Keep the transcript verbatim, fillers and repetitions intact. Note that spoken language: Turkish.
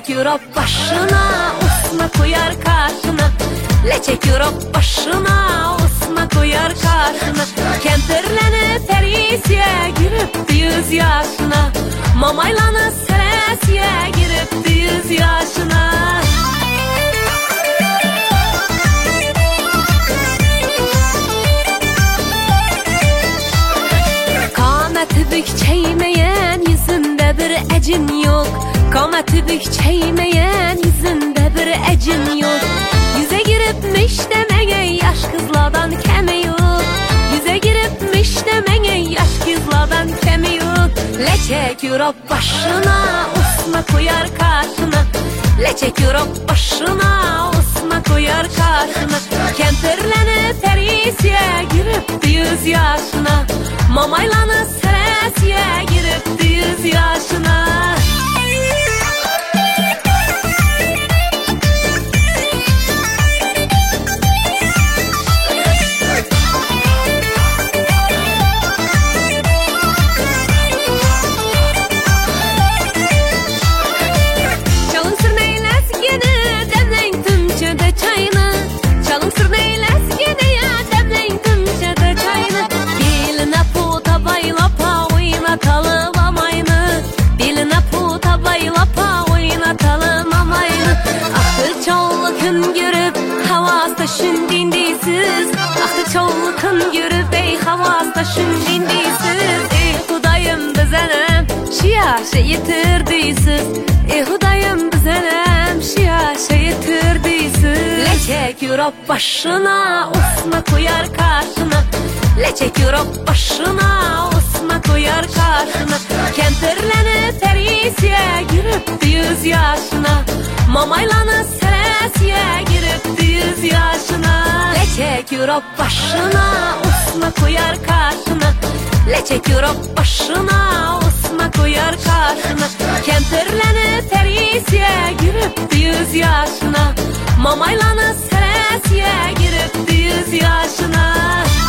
çekiyor başına, Osma koyar karşına. Leçe kürop başına, Osma koyar karşına. Kempirlenip perisiye girip yüz yaşına. Mamaylanıp seresiye girip yüz yaşına. Kameti bükçeymeyen yüzünde bir ecin yok. Kameti bükçeymeyen yüzünde bir ecin yok. Yüze giripmiş demeye yaş kızlardan kemi yok. Yüze giripmiş demeye yaş kızlardan kemi yok. Leçe kürop başına, Osma koyar karşına. Leçe kürop başına, Osma koyar karşına. Kempirlenip perisiye girip yüz yaşına. Mamaylanıp seresiye girip yüz yaşına. Şündindisiz, ahtı çoğulukun yürüp ey havasta şündindisiz. Ey Hudayım bizenem, şiya şey yitirdisiz. Ey Hudayım bizenem, şiya şey yitirdisiz. Leçe kürop başına, Osma koyar karşına. Leçe kürop başına, Osma koyar karşına. Kempirlenip perisiye girip yüz yaşına. Mamaylanıp seresiye girip yüz yaşına. Leçe kürop başına, Osma koyar karşına. Leçe kürop başına, Osma koyar karşına. Kempirlenip perisiye girip yüz yaşına. Mamaylanıp seresiye girip yüz yaşına.